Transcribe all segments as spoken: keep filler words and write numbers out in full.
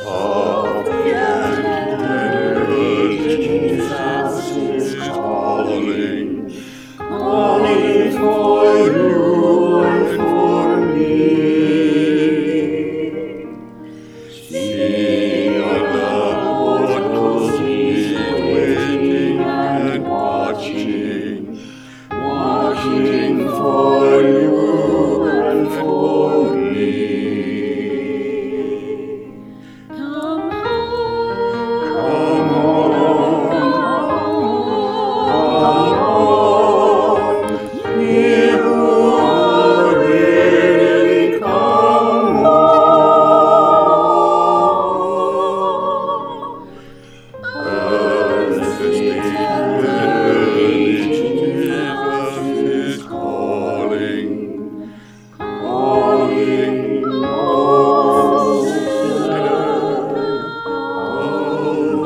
Softly and tenderly Jesus is calling, calling for you and for me. See on the portals he's waiting and watching, watching for you and for me. Come home, Come home, come home, ye who are weary, come home. Earnestly, tenderly, Jesus is calling, calling, oh sinner, come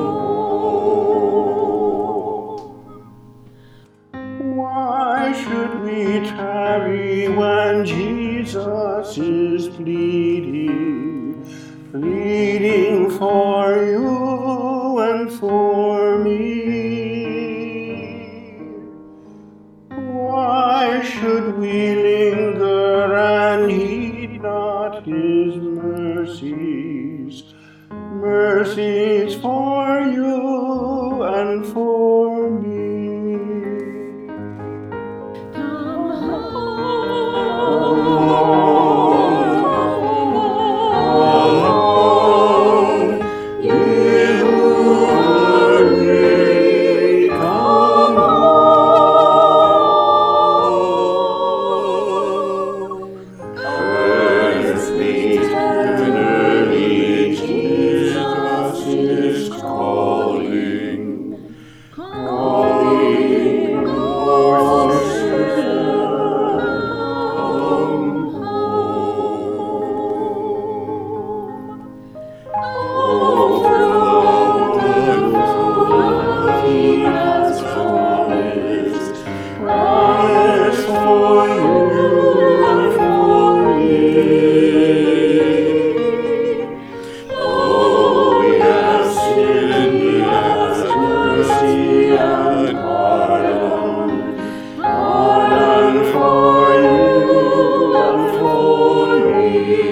home. Why should we tarry when Jesus is pleading, pleading for you and for me? Why should we linger and heed not his mercies, mercies for you and for me? come Come home, home, ye who are weary, come home. Earnestly, tenderly, Jesus is calling, calling, oh sinner, come home. Oh, wonderful love he has promised, promised for you and for me. Oh, yes, in yes, mercy and pardon, pardon for you and for me.